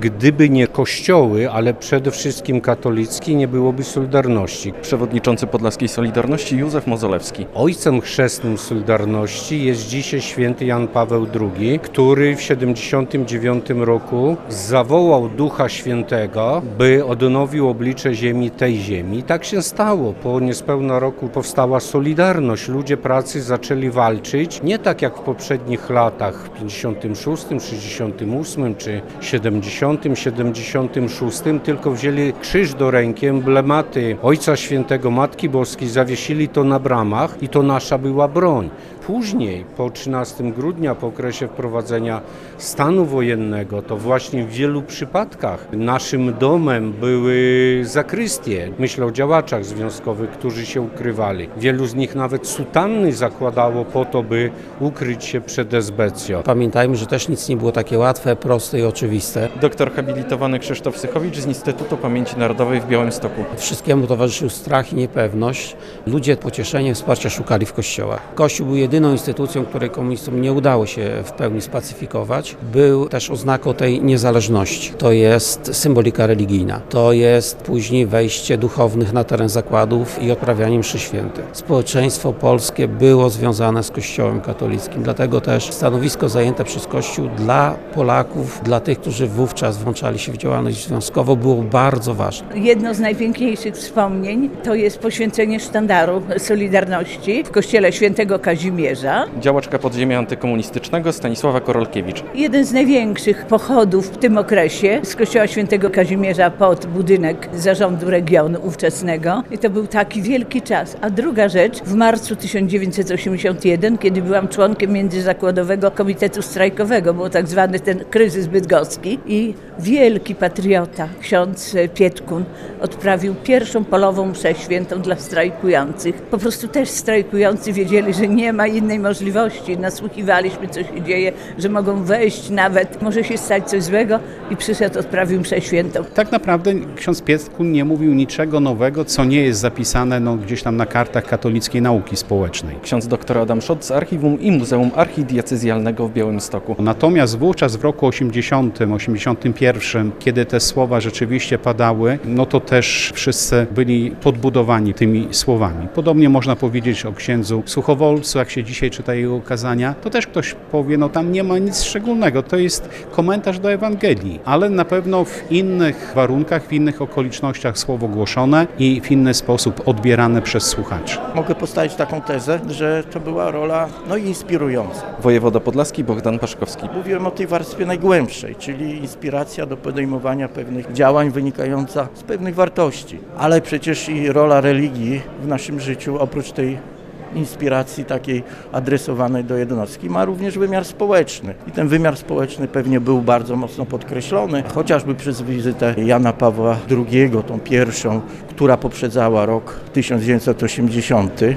Gdyby nie kościoły, ale przede wszystkim katolicki, nie byłoby Solidarności. Przewodniczący Podlaskiej Solidarności Józef Mozolewski. Ojcem chrzestnym Solidarności jest dzisiaj święty Jan Paweł II, który w 1979 roku zawołał Ducha Świętego, by odnowił oblicze ziemi tej ziemi. I tak się stało. Po niespełna roku powstała Solidarność. Ludzie pracy zaczęli walczyć, nie tak jak w poprzednich latach, w 56, 68 czy 70, 76, tylko wzięli krzyż do ręki, emblematy Ojca Świętego, Matki Boskiej, zawiesili to na bramach i to nasza była broń. Później, po 13 grudnia, po okresie wprowadzenia stanu wojennego, to właśnie w wielu przypadkach naszym domem były zakrystie. Myślę o działaczach związkowych, którzy się ukrywali. Wielu z nich nawet sutanny zakładało po to, by ukryć się przed esbecją. Pamiętajmy, że też nic nie było takie łatwe, proste i oczywiste. Doktor habilitowany Krzysztof Sychowicz z Instytutu Pamięci Narodowej w Białymstoku. Wszystkiemu towarzyszył strach i niepewność. Ludzie pocieszenia, wsparcia szukali w kościołach. Kościół był jedyną instytucją, której komunistom nie udało się w pełni spacyfikować. Był też oznaką tej niezależności. To jest symbolika religijna. To jest później wejście duchownych na teren zakładów i odprawianie mszy świętych. Społeczeństwo polskie było związane z Kościołem katolickim, dlatego też stanowisko zajęte przez Kościół dla Polaków, dla tych, którzy wówczas włączali się w działalność związkową, było bardzo ważne. Jedno z najpiękniejszych wspomnień to jest poświęcenie sztandaru Solidarności w kościele świętego Kazimierza. Działaczka podziemia antykomunistycznego Stanisława Korolkiewicz. Jeden z największych pochodów w tym okresie z kościoła świętego Kazimierza pod budynek zarządu regionu ówczesnego. I to był taki wielki czas. A druga rzecz, w marcu 1981, kiedy byłam członkiem Międzyzakładowego Komitetu Strajkowego, był tak zwany ten kryzys bydgoski i wielki patriota, ksiądz Pietkun, odprawił pierwszą polową mszę świętą dla strajkujących. Po prostu też strajkujący wiedzieli, że nie ma innej możliwości. Nasłuchiwaliśmy, co się dzieje, że mogą wejść nawet, może się stać coś złego i przyszedł, odprawił mszę świętą. Tak naprawdę ksiądz Pietkun nie mówił niczego nowego, co nie jest zapisane gdzieś tam na kartach katolickiej nauki społecznej. Ksiądz dr Adam Szot z Archiwum i Muzeum Archidiecezjalnego w Białymstoku. Natomiast wówczas w roku 80, 81, kiedy te słowa rzeczywiście padały, no to też wszyscy byli podbudowani tymi słowami. Podobnie można powiedzieć o księdzu Suchowolcu, jak się dzisiaj czyta jego kazania, to też ktoś powie, no tam nie ma nic szczególnego, to jest komentarz do Ewangelii, ale na pewno w innych warunkach, w innych okolicznościach słowo głoszone i w inny sposób odbierane przez słuchaczy. Mogę postawić taką tezę, że to była rola inspirująca. Wojewoda podlaski Bogdan Paszkowski. Mówiłem o tej warstwie najgłębszej, czyli inspiracja do podejmowania pewnych działań wynikająca z pewnych wartości. Ale przecież i rola religii w naszym życiu, oprócz tej inspiracji takiej adresowanej do jednostki, ma również wymiar społeczny. I ten wymiar społeczny pewnie był bardzo mocno podkreślony, chociażby przez wizytę Jana Pawła II, tą pierwszą, która poprzedzała rok 1980.